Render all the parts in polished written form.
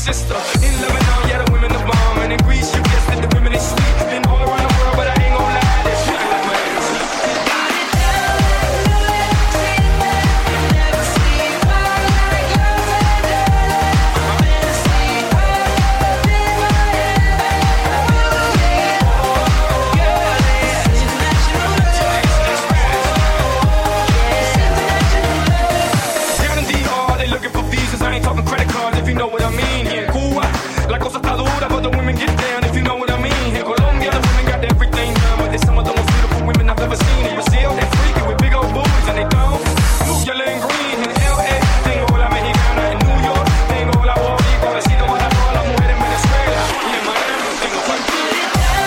sister. In Lebanon, yeah, the women are bomb. And in Greece, you guessed it, the women is sweet. Been all around the world, but I ain't gon' lie, that shit ain't like mine. Know what I mean? Here in Cuba, la cosa está dura, but the women get down if you know what I mean. Here in Colombia, the women got everything done, but they're some of the most beautiful women I've ever seen. In Brazil, they freaky with big old boobs and they don't look yellow and green. In LA, tengo la mexicana. In New York, tengo la boricua. Besito para todas las mujeres en Venezuela. Y en Miami, tengo cualquiera.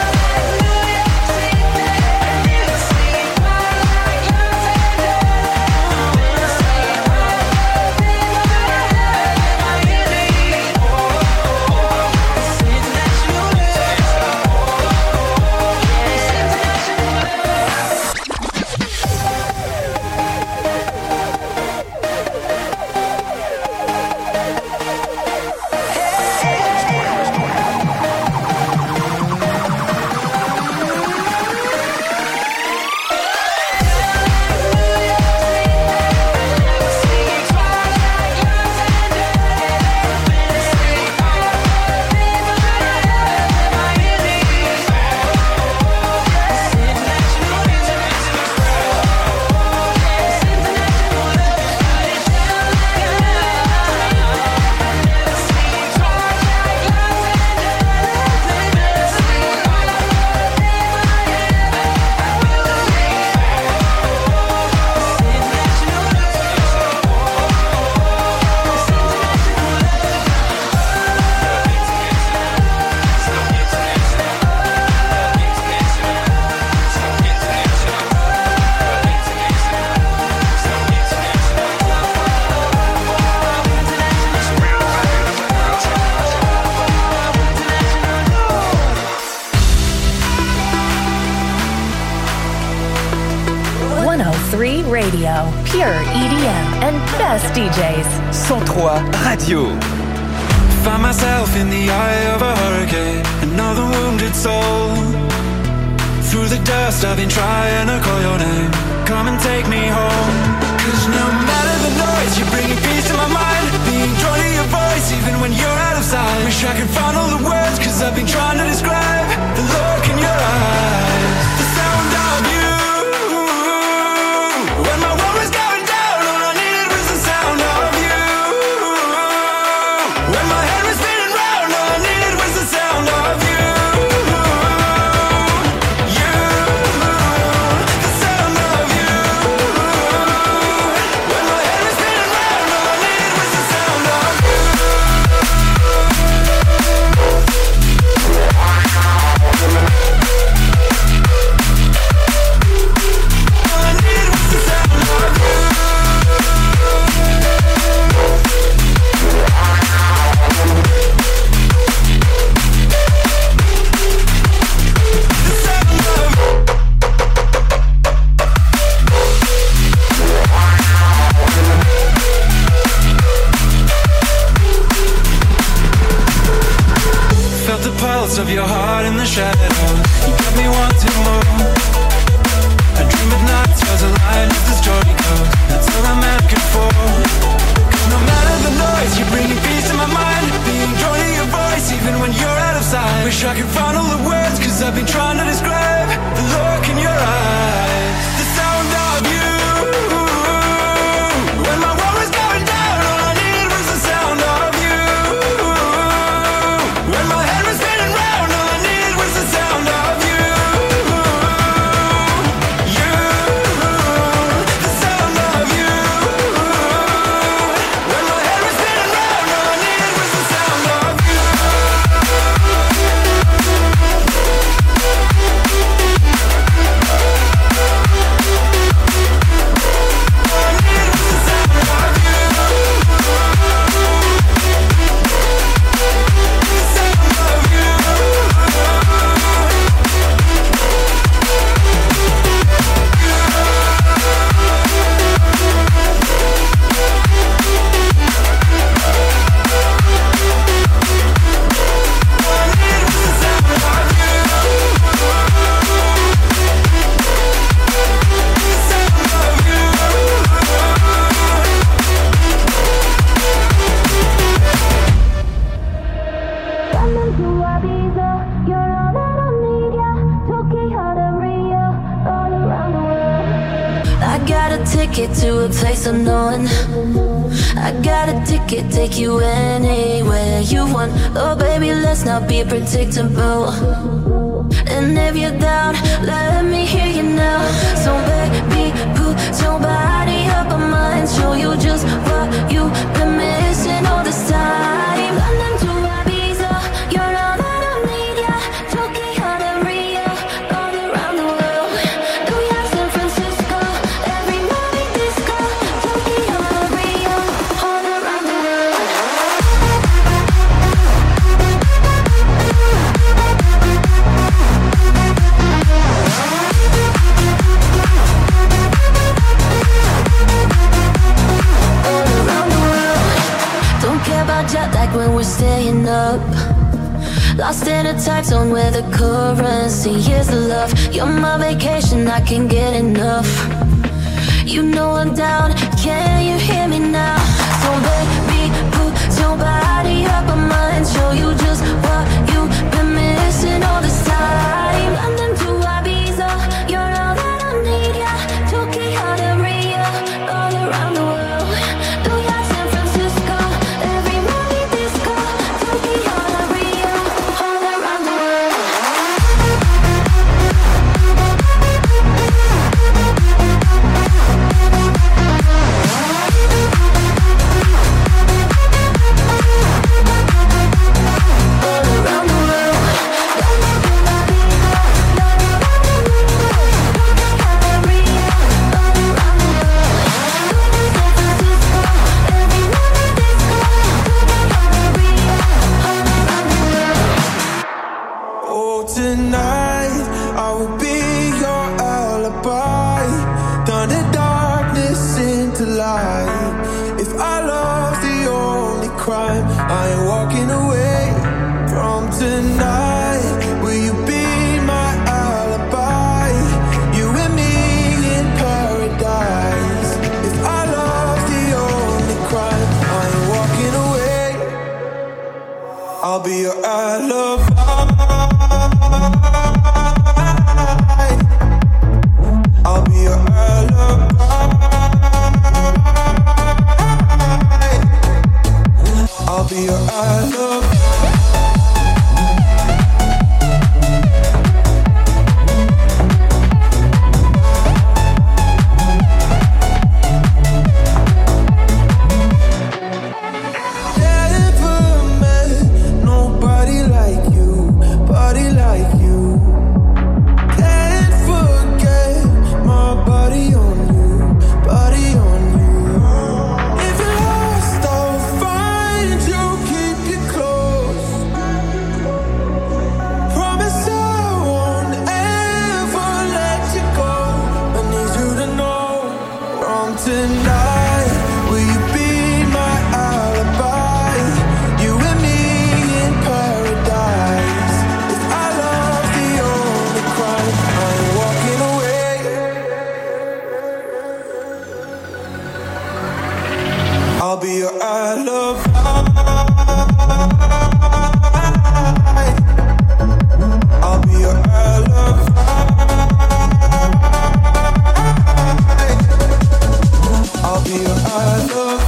Pure EDM and best DJs. 103 Radio. Find myself in the eye of a hurricane, another wounded soul. Through the dust I've been trying to call your name. Come and take me home. Cause no matter the noise, you're bringing peace to my mind. Being drawn to your voice even when you're out of sight. Wish I could find all the words, cause I've been trying to describe the look in your eyes, the sound of you. When my world was going down, all I needed was the sound of you. When my head was spinning round, all I needed was the sound of you. You, the sound of you. When my head was spinning round, all I needed was the sound of you. Of your heart in the shadows, you got me wanting more. I dream at night, stars align as the story goes. That's all I'm asking for. Cause no matter the noise, you're bringing peace to my mind. Being drawn to your voice, even when you're out of sight. Wish I could find all the words, cause I've been trying to describe the look in your eyes, the sound of you. When my world was going down, all I needed was the sound of you. When my head was spinning round, all I needed was the sound of you. You, the sound of you. ticket to a place unknown. I got a ticket, take you anywhere you want. Oh baby, let's not be predictable. And if you're down, let me hear you now. So baby, put your body up on mine. Show you just what you've been missing all this time. London to Ibiza, you're all that I need, yeah. Tokyo to Rio, all around the world. New York, San Francisco, every night disco. Tokyo to Rio, all around the world. Jet lag when we're staying up. Lost in a time zone where the currency is the love. You're my vacation, I can't get enough. You know I'm down, can you hear me now? So baby, put your body up on mine. Show you just what you've been missing all this time. London to Ibiza, you're all that I need, yeah. Tokyo to Rio, all around the world. New York, San Francisco, every night disco. Tokyo to Rio, all around the world. Tonight, I will be your alibi. Turn the darkness into light. If our love's the only crime, I ain't walking away from tonight. Will you be my alibi? You and me in paradise. If our love's the only crime, I ain't walking away. I'll be your alibi. I'll be your alibi. I'll be your alibi. I'll be your alibi. I'll be your alibi. I'll be your alibi.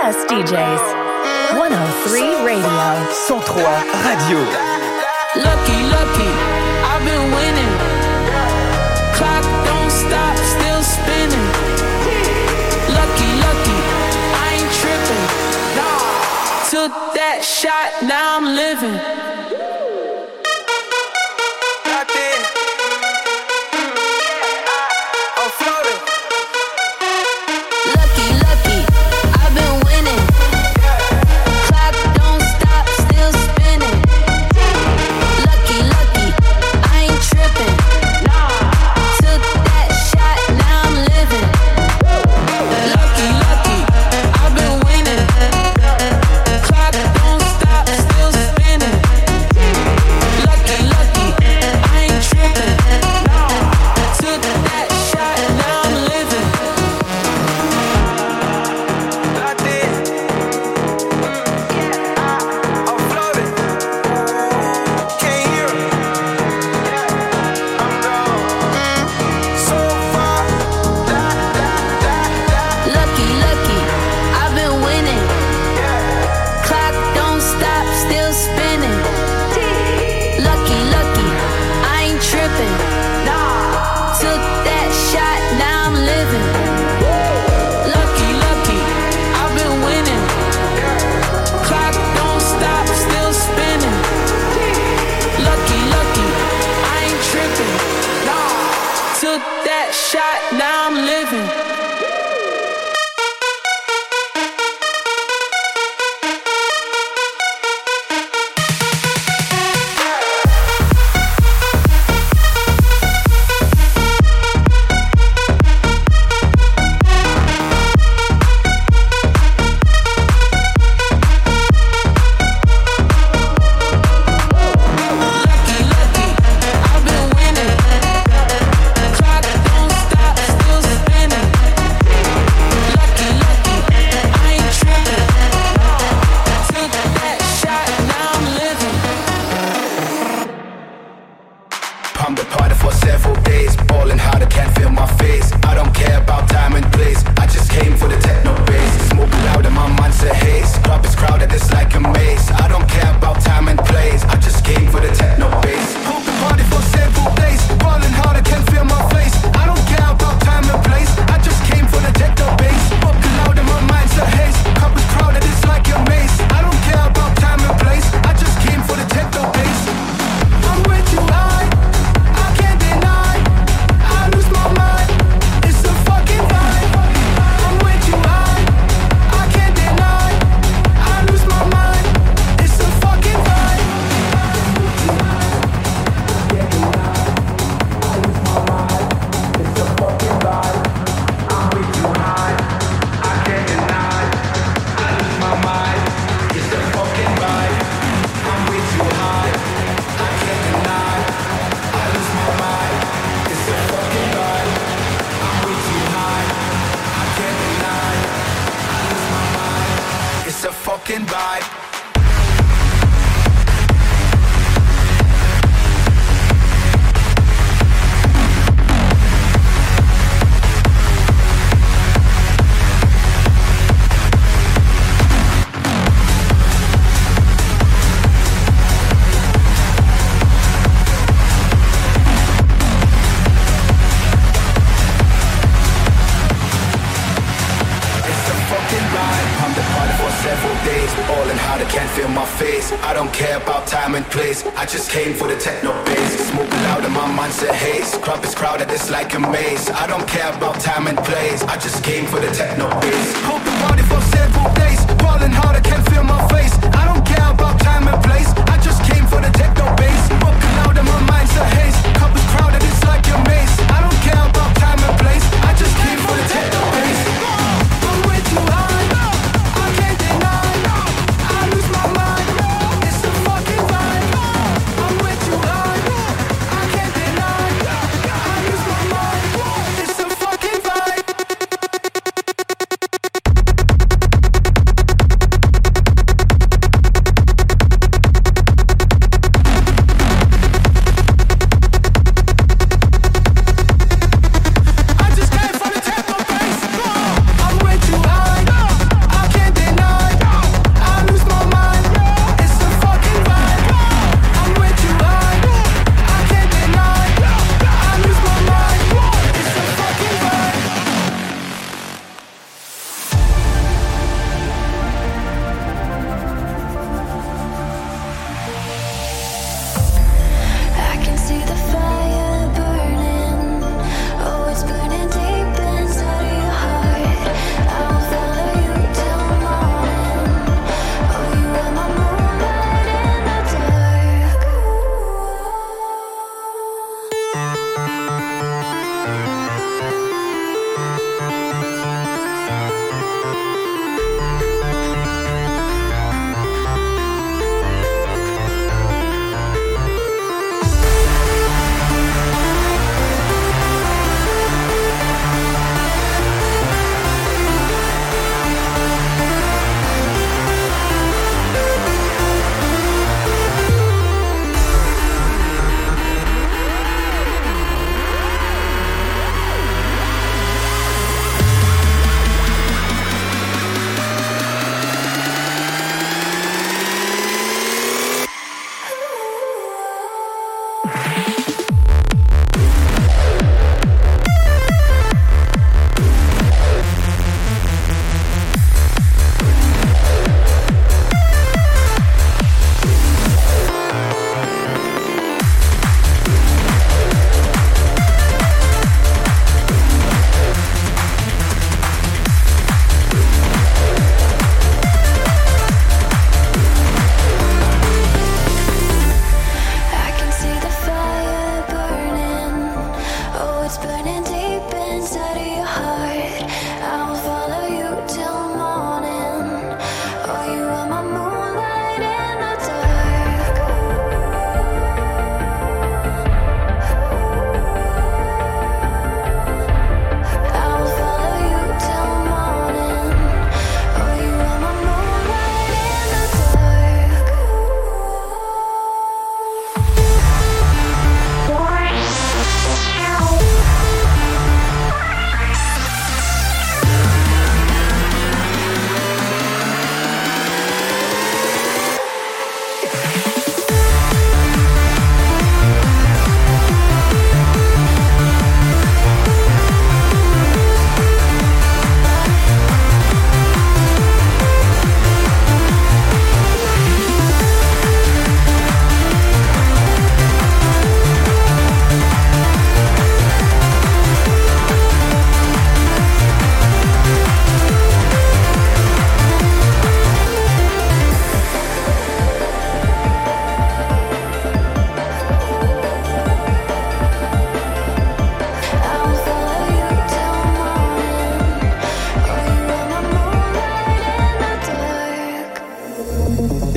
best DJs. 103 Radio. 103 Radio. Lucky, lucky, I've been winning. Clock don't stop, still spinning. Lucky, lucky, I ain't tripping. Took that shot, now I'm living.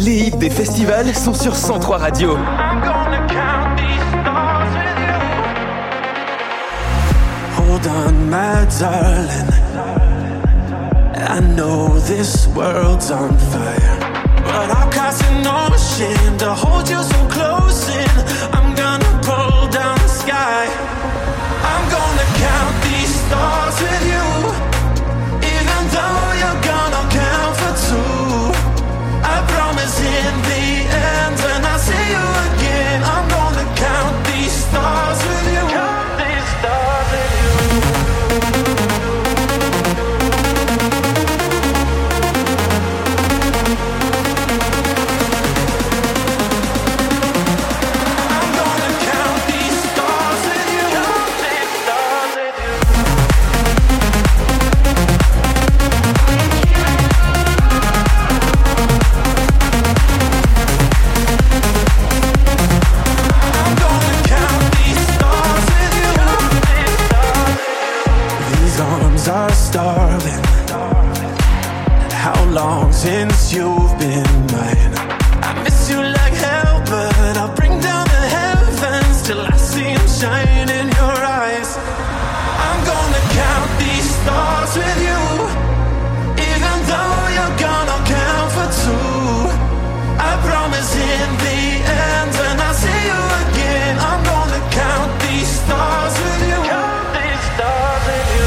Les hits des festivals sont sur 103 Radio. Hold on, my darling. I know this world's on fire, but I'll cross an ocean to hold you so close in. I'm gonna pull down the sky. I'm gonna count these stars with you, even though you're gonna count for two. I promise in the end, when I see you again, I'm gonna count these stars with you. Count these stars with you. Are starving. How long since you've been mine? I miss you like hell, but I'll bring down the heavens till I see them shine in your eyes. I'm gonna count these stars with you, even though you're gonna count for two. I promise in the end, when I see you again, I'm gonna count these stars with you. Count these stars with you.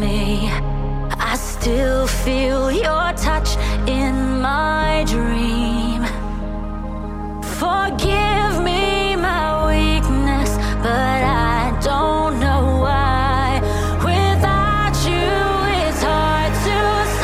me. I still feel your touch in my dream. Forgive me my weakness, but I don't know why. Without you, it's hard to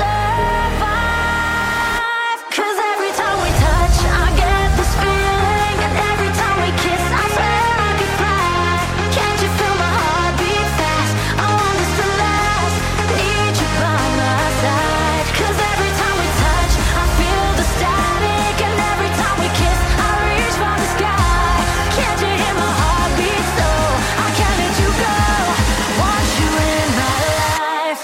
survive. 'Cause every time we touch, I get this feeling, and every time we kiss, I swear I could fly. Can't you feel my heart beat fast? I want this to last. Need you by my side. 'Cause every time we touch, I feel the static, and every time we kiss, I reach for the sky. Can't you hear my heart beat so? I can't let you go. Want you in my life.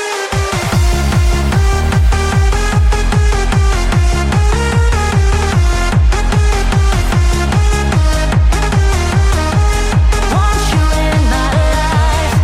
Want you in my life.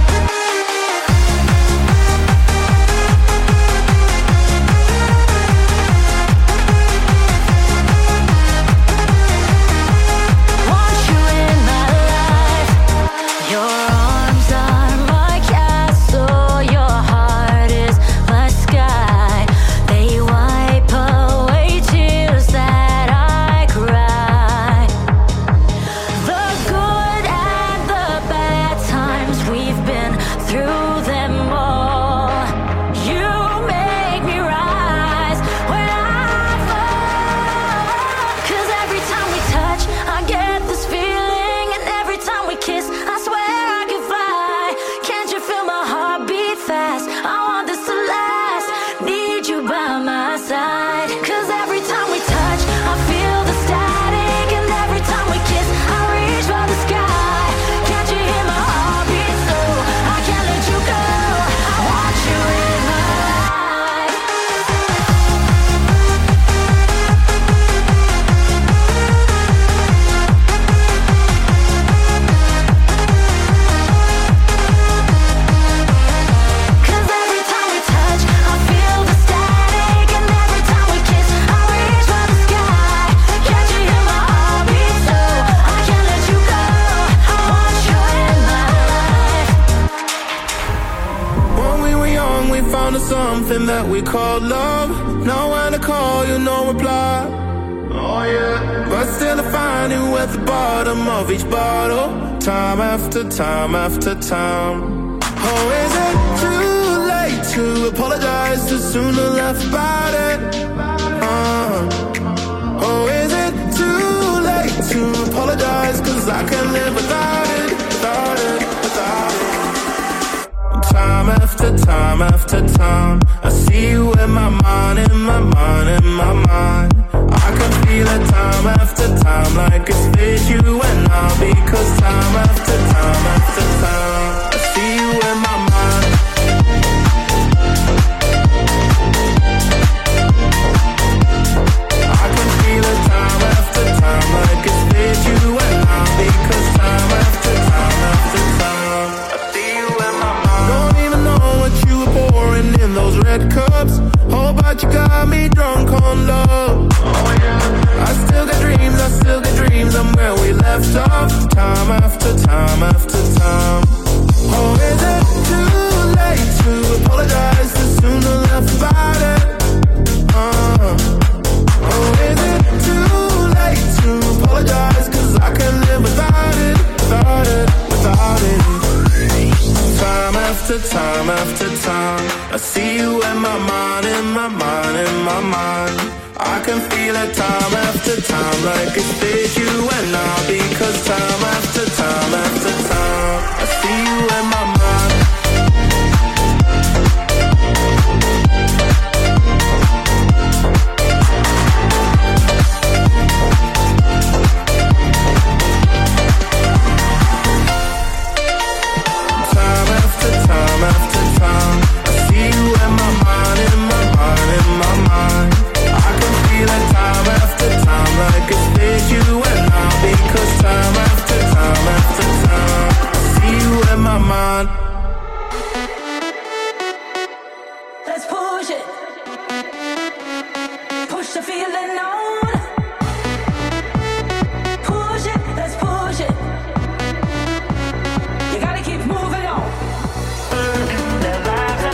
Want you in my life. Your arms are my castle, your heart is my sky. They wipe away tears that I cry. The good and the bad times, we've been through them all. You make me rise when I fall. 'Cause every time we touch, I get this feeling, and every time we kiss, I swear I could fly. Can't you feel my heart beat fast? I want this to last. Need you by my side. 'Cause every time we touch, I feel the static, and every time we kiss, I reach for the sky. Can't you hear my heart beat so? I can't let you go. I want you in my life. Cause every time we touch, I feel the static, and every time we kiss, I reach for the sky. Can't you hear my heart beat so? I can't let you go. I want you in my life. When we were young, we found us something that we called love. Now when I call, you no reply. Oh yeah. But still I find you at the bottom of each bottle, time after time after time. Oh, is it too late to apologize too soon to laugh about it? Oh, is it too late to apologize? 'Cause I can't live without it, without it, without it. Time after time after time, I see you in my mind, in my mind, in my mind. I can feel it time after time, like it's with you and I. Because time after time after time, I see you in my mind. I can feel it time after time, like it's with you and I. Because time after time after time, I see you in my mind. Don't even know what you were pouring in those red cups. Oh, but you got me drunk on love. Oh yeah. I still got dreams, I'm where we left off. Time after time after time. Oh, is it too late to apologize too soon to laugh about it? Oh, is it too late to apologize? 'Cause I can't live without it, without it, without it. Time after time after time, I see you in my mind, in my mind, in my mind. I can feel it time after time, like it's with you and I. Because time after time after time, I see you in my mind. Time after time after time, I see you in my mind, in my mind, in my mind. I can feel it time after time, like it's with you and I. Because time after time after time, I see you in my mind. Let's push it. Push the feeling on. Push it, let's push it. You gotta keep moving on. The vibes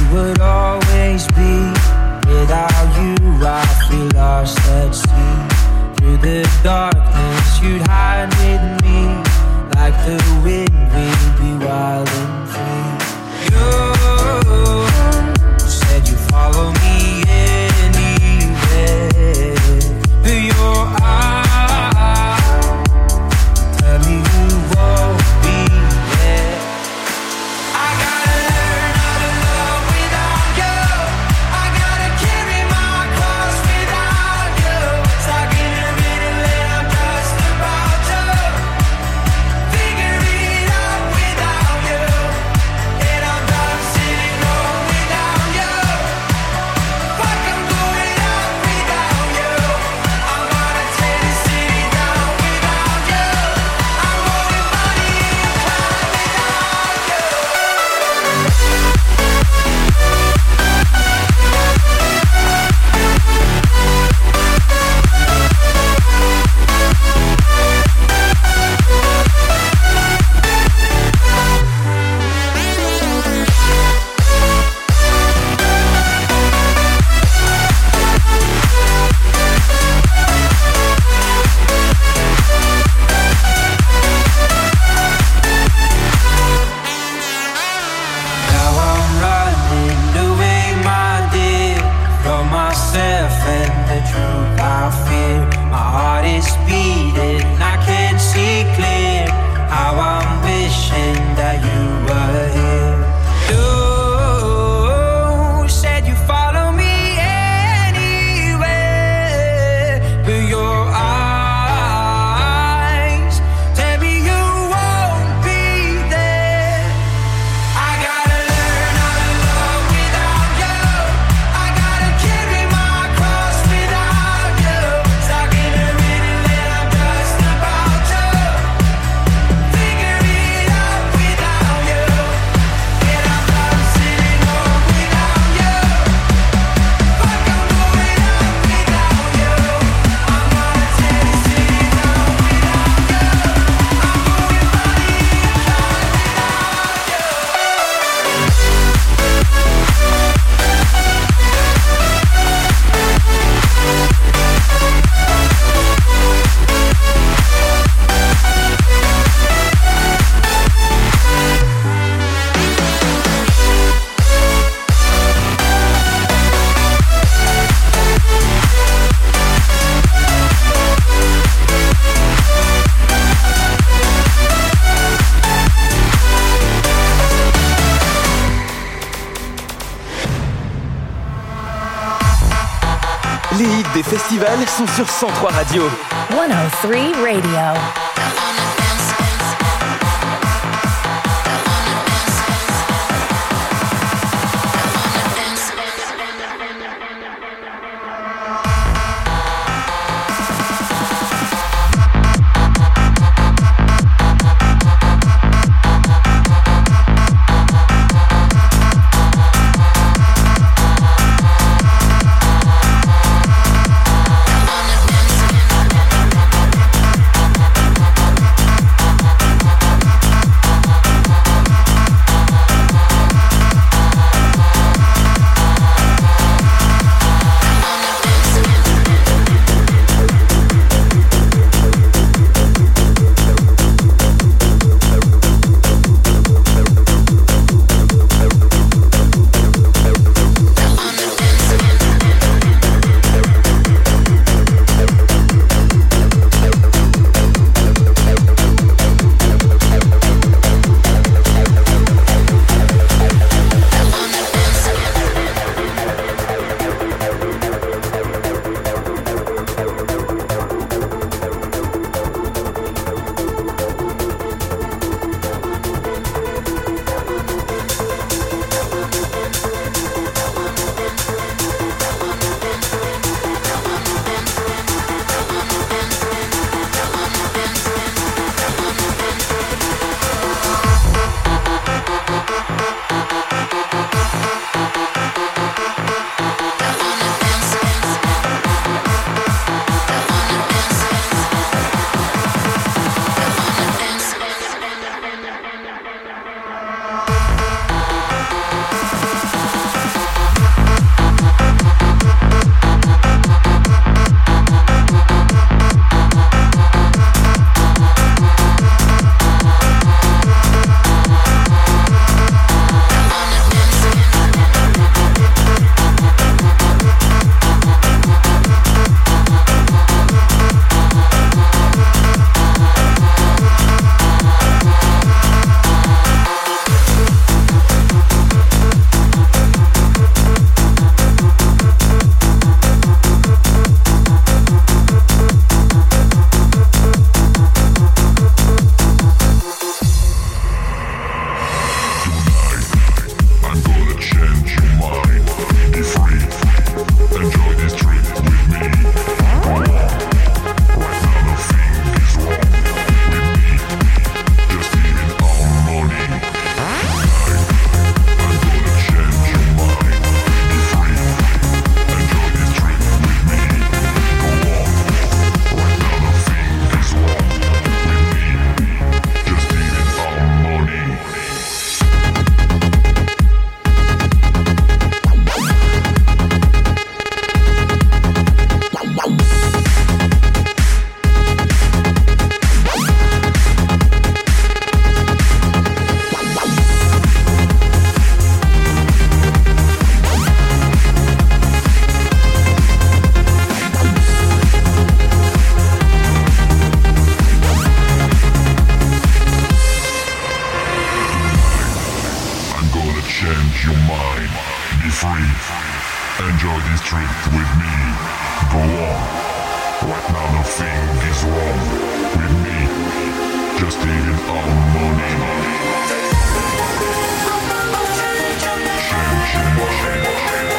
would always be. Without you I feel lost at sea. Through the darkness you'd hide with me. Like the wind we'd be wild and free. You said you'd follow me anywhere. But your eyes tell me you won't be there. I gotta learn how to love without you. I gotta carry my cross without you. Stuck in a middle and I'm just about to figure it out without you. And I'm done sitting home without you. Fuck, I'm going out without you. I'm gonna tear the city down without you. I'm going Bonnie and Clyde without you. Now I'm running away, my dear, from myself and the truth I fear. My heart is beating, I can't see clear. How I'm wishing that you were here. You said you follow me anywhere, but your eyes tell me you won't be there. I gotta learn how to love without you. I gotta carry my cross without you. Stuck in a middle and I'm just about to figure it out without you. And I'm done sitting home without you. Fuck, I'm going out without you. I'm gonna tear the city down without you. I'm going Bonnie and Clyde without you. Les hits des festivals sont sur 103 Radio. 103 Radio. change your mind. Be free. Enjoy this trip with me. Go on. Right now nothing is wrong with me. Just eating harmony. Change your mind.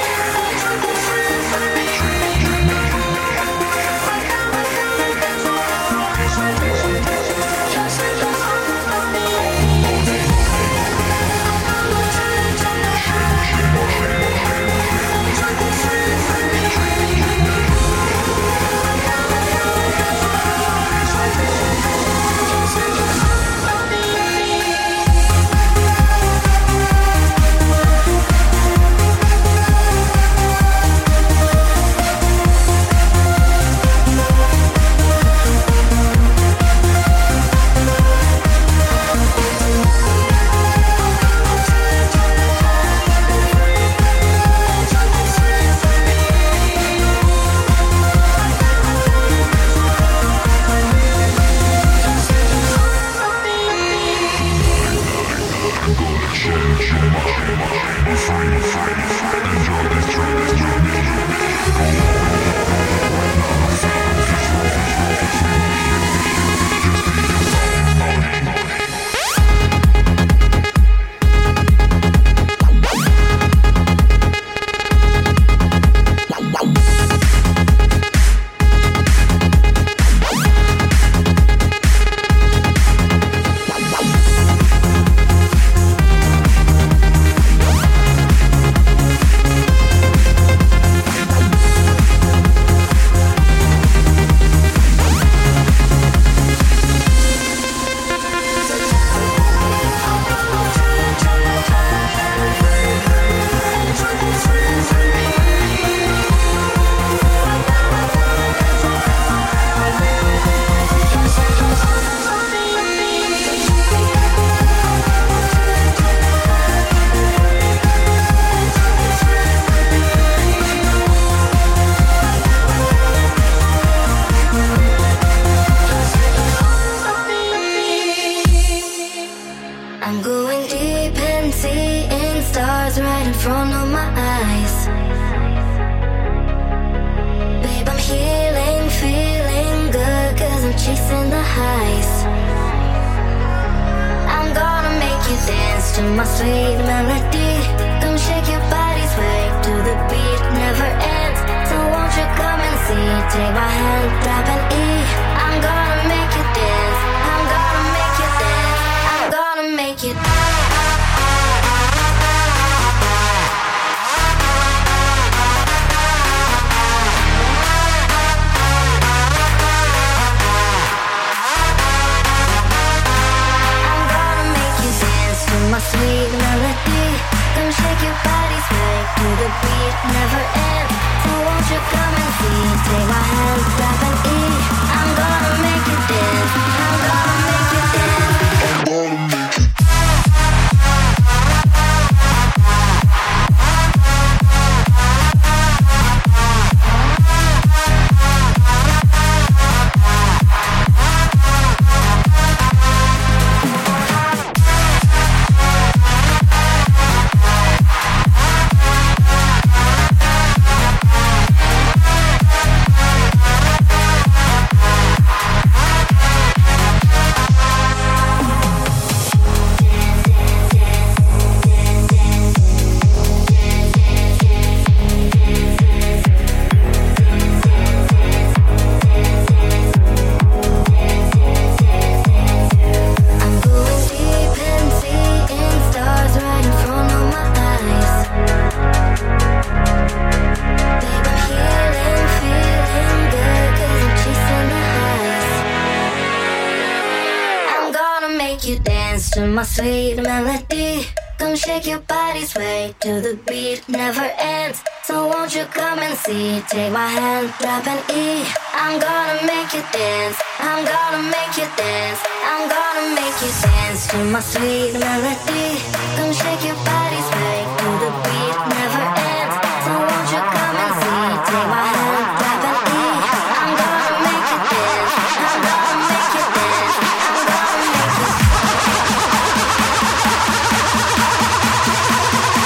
My sweet melody, come shake your body, sway to the beat, never ends. So won't you come and see? Take my hand, grab an E. I'm gonna make you dance. I'm gonna make you dance. I'm gonna make you dance to my sweet melody. Come shake your body, sway to the beat, never ends. So won't you come and see? Take my hand, grab an E. I'm gonna make you dance. I'm gonna make you dance. I'm gonna make you dance.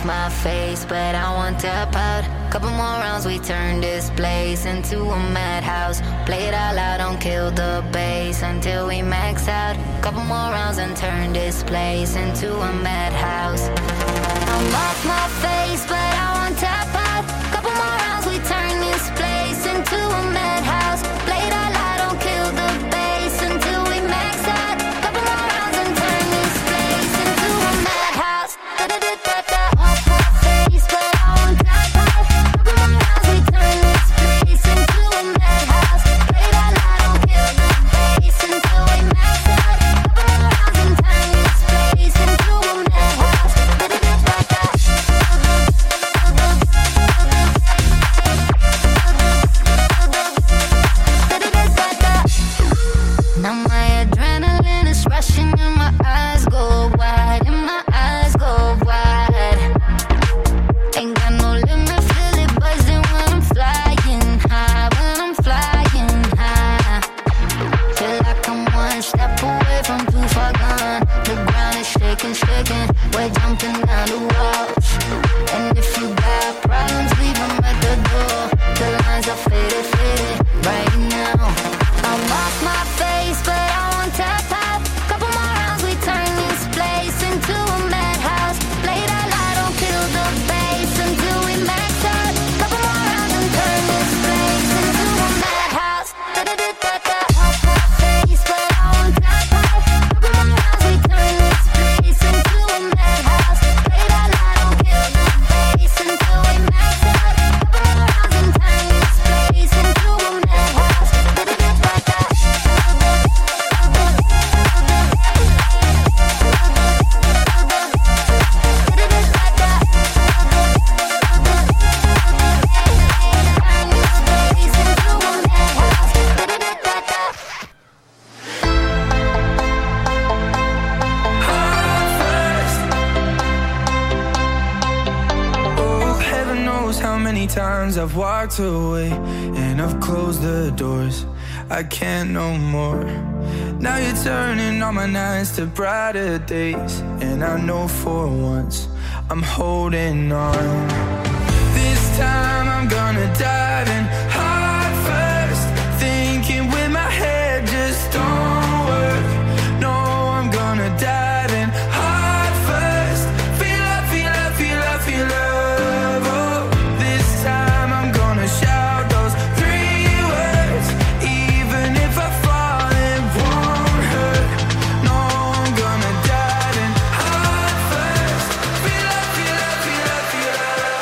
off my face, but I won't tap out. Couple more rounds, we turn this place into a madhouse. Play it all out, don't kill the bass until we max out. Couple more rounds and turn this place into a madhouse. I'm off my face, but I won't tap out. Couple more rounds, we turn this place into a madhouse. Play it all out, don't kill the bass until we max out. Couple more rounds and turn this place into a madhouse. Off my face, but I won't tap out. Couple more rounds, we turn this place into a madhouse. Play it all out, don't kill the bass until we max out. Couple more rounds and turn this place into a madhouse. Now my adrenaline is rushing and my eyes go wide, and my eyes go wide. Ain't got no limit, feel it buzzing when I'm flying high, when I'm flying high. Feel like I'm one step away from too far gone. The ground is shaking, shaking, we're jumping down the walls. And if you got problems, leave them at the door. The lines are faded, faded right now. I'm off my face, but I won't tap out. Couple more rounds, we turn this place into a madhouse. Play it all out, don't kill the bass until we max out. Couple more rounds and turn this place into a madhouse. Off my face, but I won't tap out. Couple more rounds, we turn this place into a madhouse. Play it all out, don't kill the bass until we max out. Couple more rounds and turn this place into a madhouse. Oh, heaven knows how many times I've walked away and I've closed the doors. I can't no more. Now you're turning all my nights to brighter days, and I know for once I'm holding on. This time I'm gonna dive in heart first, thinking with my head just don't work. No, I'm gonna dive in heart first. Feel love, feel love, feel love, feel love. Oh, this time I'm gonna shout those 3 words, even if I fall, it won't hurt. No, I'm gonna dive in heart first. Feel love, feel love, feel love, feel love.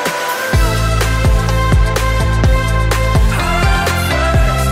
Heart first.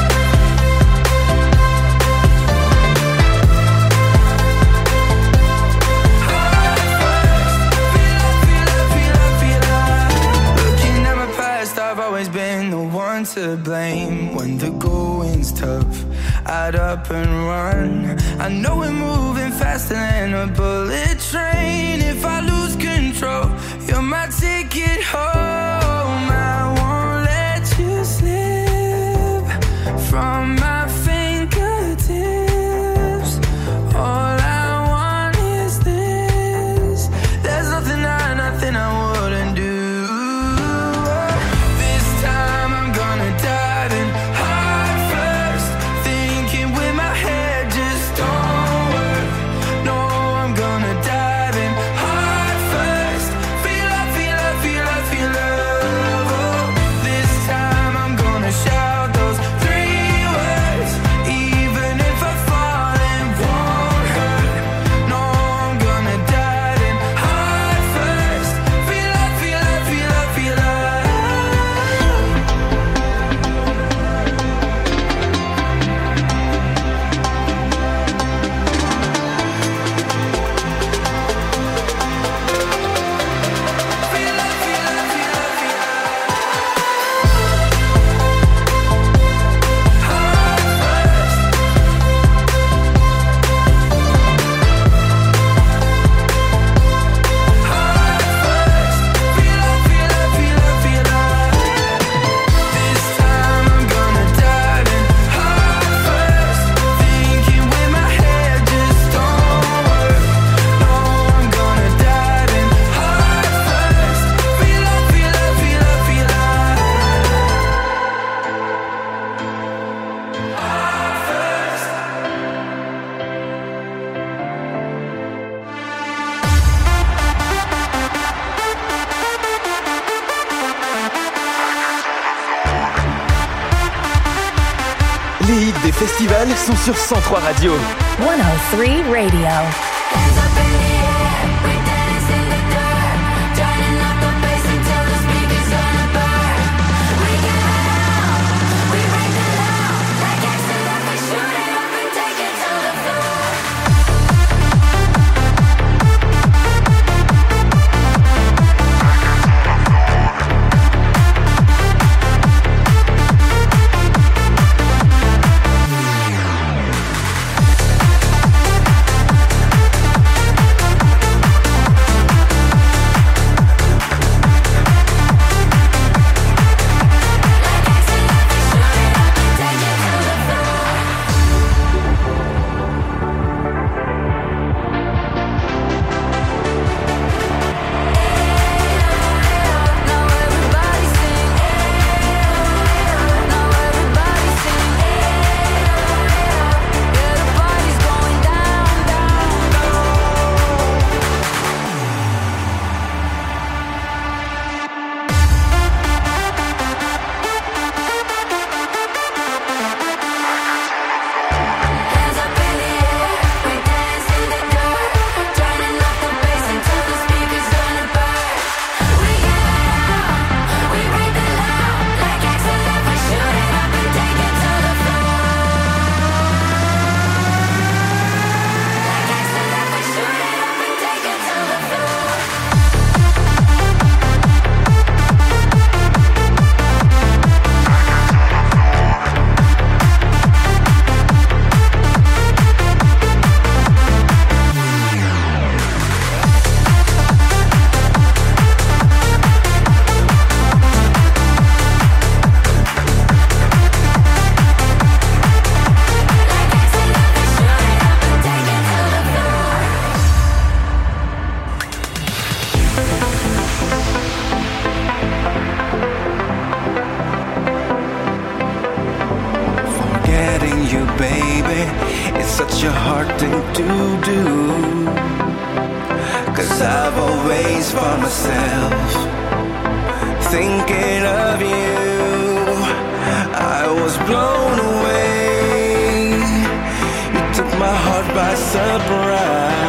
Looking at my past, I've always been the one to blame. When the going's tough, I'd up and run. I know we're moving faster than a bullet train. If I lose control, you're my ticket home. I won't let you slip from my fingertips. All I want is this. There's nothing I wouldn't do. This time I'm gonna dive in heart first, thinking with my head just don't work. No, I'm gonna festivals sont sur 103 Radio. 103 Radio. By surprise.